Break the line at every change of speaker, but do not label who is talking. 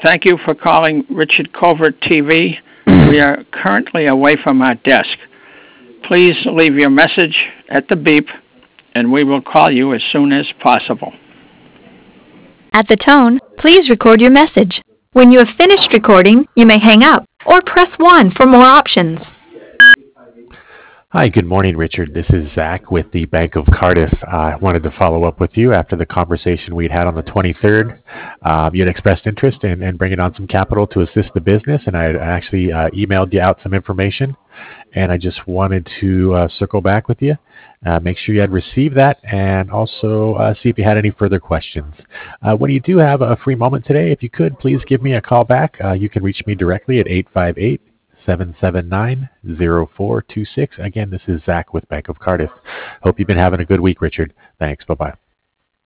Thank you for calling Richard Covert TV. We are currently away from our desk. Please leave your message at the beep, and we will call you as soon as possible.
At the tone, please record your message. When you have finished recording, you may hang up or press 1 for more options.
Hi, good morning, Richard. This is Zach with the Bank of Cardiff. I wanted to follow up with you after the conversation we'd had on the 23rd. You had expressed interest in bringing on some capital to assist the business, and I had actually emailed you out some information, and I just wanted to circle back with you, make sure you had received that, and also see if you had any further questions. When you do have a free moment today, if you could, please give me a call back. You can reach me directly at 858-779-0426. Again, this is Zach with Bank of Cardiff. Hope you've been having a good week, Richard. Thanks. Bye-bye.